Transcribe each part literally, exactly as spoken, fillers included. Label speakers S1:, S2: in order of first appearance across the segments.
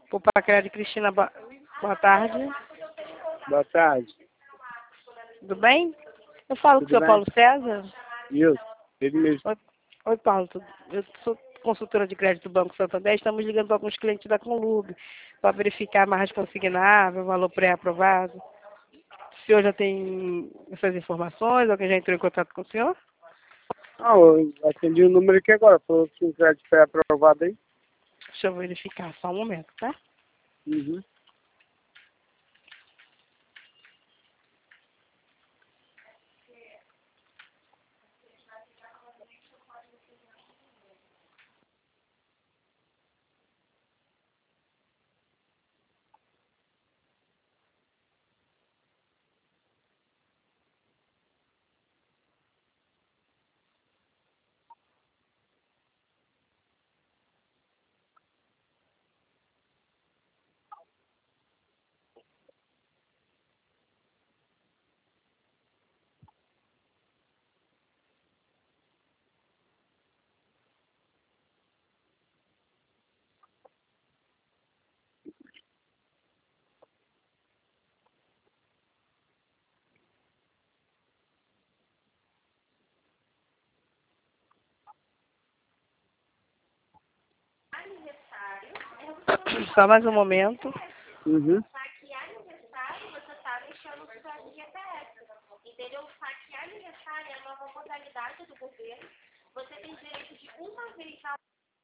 S1: Opa, Crédito Cristina, boa, boa tarde.
S2: Boa tarde.
S1: Tudo bem? Eu falo com o
S2: Tudo
S1: senhor
S2: bem?
S1: Paulo César.
S2: Isso, ele mesmo.
S1: Oi, oi, Paulo. tudo- Eu sou consultora de crédito do Banco Santander. Estamos ligando para alguns clientes da Conlub para verificar a margem consignável, valor pré-aprovado. O senhor já tem essas informações? Alguém já entrou em contato com o senhor?
S2: Ah, eu atendi o número aqui agora. Falou que o crédito foi aprovado aí.
S1: Deixa eu verificar, só um momento, tá?
S2: Uhum.
S1: Só mais um momento.
S2: Uhum.
S3: Saquear aniversário, você está deixando o seu G P S. Entendeu? Saquear aniversário é a nova modalidade do governo. Você tem direito de uma vez ao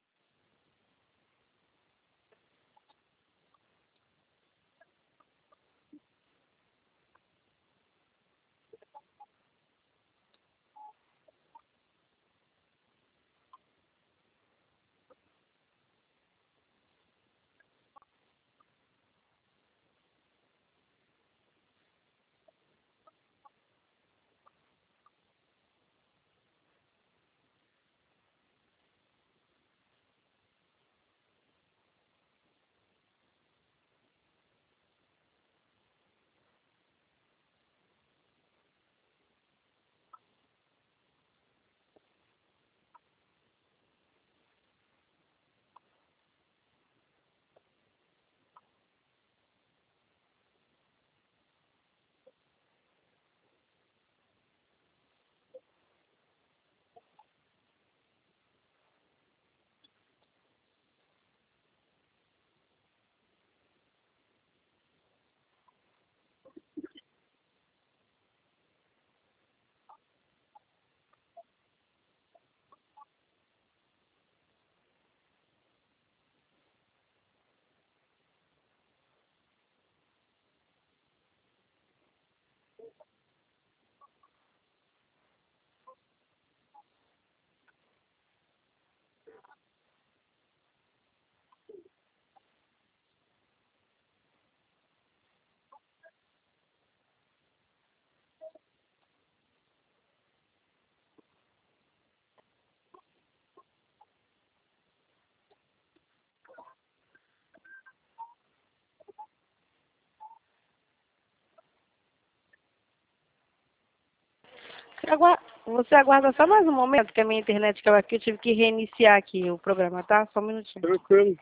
S1: Você agua- Você aguarda só mais um momento, que a minha internet caiu aqui. Eu tive que reiniciar aqui o programa, tá? Só um minutinho.
S2: Tranquilo.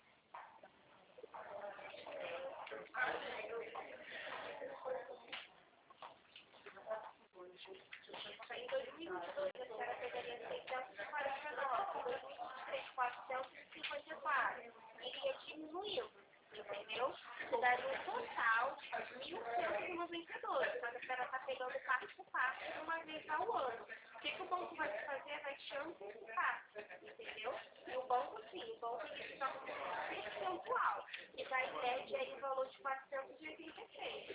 S3: quatrocentos e cinquenta e quatro. Iria diminuindo, entendeu? Daria um total de mil cento e noventa e dois. Só que a senhora está pegando parte por parte de uma vez ao ano. O que, que o banco vai fazer? Vai te antecipar, entendeu? E o banco, sim, o banco ele te dá um percentual, que vai em média aí o valor de quatrocentos e oitenta e seis.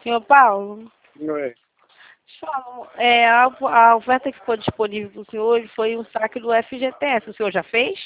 S1: Senhor Paulo,
S2: Oi.
S1: só, é, a, a oferta que ficou disponível para o senhor hoje foi um saque do F G T S. O senhor já fez?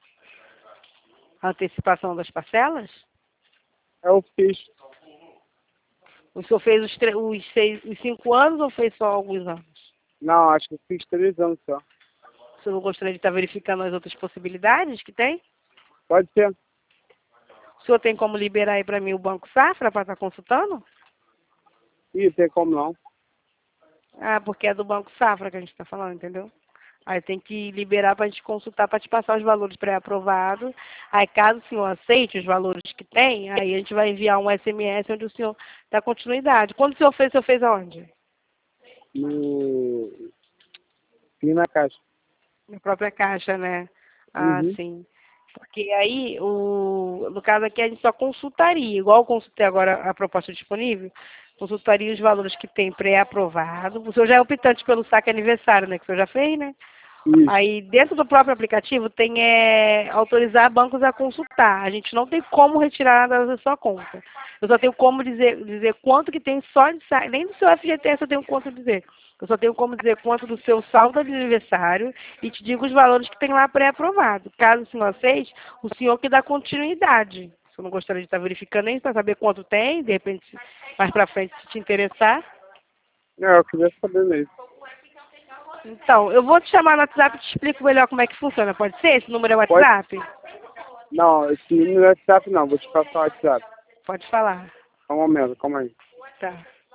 S1: A antecipação das parcelas?
S2: Eu fiz.
S1: O senhor fez os, tre- os, seis, os cinco anos ou fez só alguns anos?
S2: Não, acho que eu fiz três anos só.
S1: O senhor não gostaria de estar verificando as outras possibilidades que tem?
S2: Pode ser.
S1: O senhor tem como liberar aí para mim o Banco Safra para estar consultando?
S2: Ih, tem como não.
S1: Ah, porque é do Banco Safra que a gente está falando, entendeu? Aí tem que liberar para a gente consultar, para te passar os valores pré-aprovados. Aí caso o senhor aceite os valores que tem, aí a gente vai enviar um S M S onde o senhor dá continuidade. Quando o senhor fez, o senhor fez aonde?
S2: No... Vim na caixa.
S1: Na própria caixa, né? Ah,
S2: Uhum.
S1: sim. Porque aí, o, no caso aqui, a gente só consultaria, igual eu consultei agora a proposta disponível, consultaria os valores que tem pré-aprovado. O senhor já é optante pelo saque aniversário, né? Que o senhor já fez, né?
S2: Isso.
S1: Aí, dentro do próprio aplicativo, tem é, autorizar bancos a consultar. A gente não tem como retirar nada da sua conta. Eu só tenho como dizer, dizer quanto que tem só de saque. Nem do seu F G T S eu tenho quanto dizer. Eu só tenho como dizer quanto do seu saldo de aniversário e te digo os valores que tem lá pré-aprovado. Caso o senhor aceite, o senhor que dá continuidade. Se eu não gostaria de estar verificando isso para saber quanto tem, de repente, mais para frente, se te interessar.
S2: Não, eu queria saber mesmo.
S1: Então, eu vou te chamar no WhatsApp e te explico melhor como é que funciona. Pode ser? Esse número é
S2: Pode?
S1: WhatsApp?
S2: Não, esse número é WhatsApp não, vou te passar o WhatsApp.
S1: Pode falar.
S2: Só um momento, calma aí.
S1: Tá.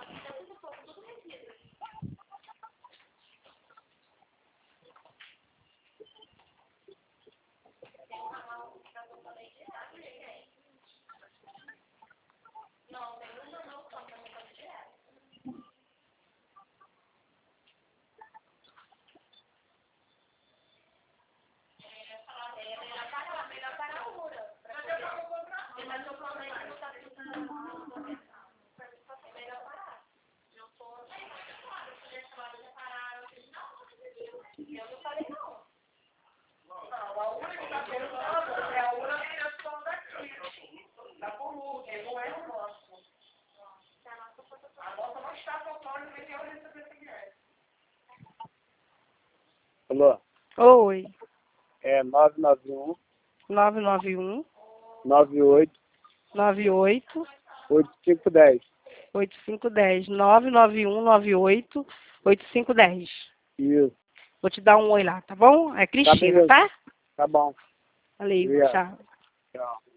S2: Alô?
S1: Oi.
S2: É nove nove um,
S1: nove nove um,
S2: nove oito,
S1: nove oito,
S2: oito cinco um zero.
S1: oito cinco um zero. nove nove um, nove oito, oito cinco um zero.
S2: Isso.
S1: Vou te dar um oi lá, tá bom? É
S2: Tá
S1: Cristina,
S2: beleza.
S1: tá?
S2: Tá bom.
S1: Valeu,
S2: Obrigado.
S1: tchau.
S2: Tchau.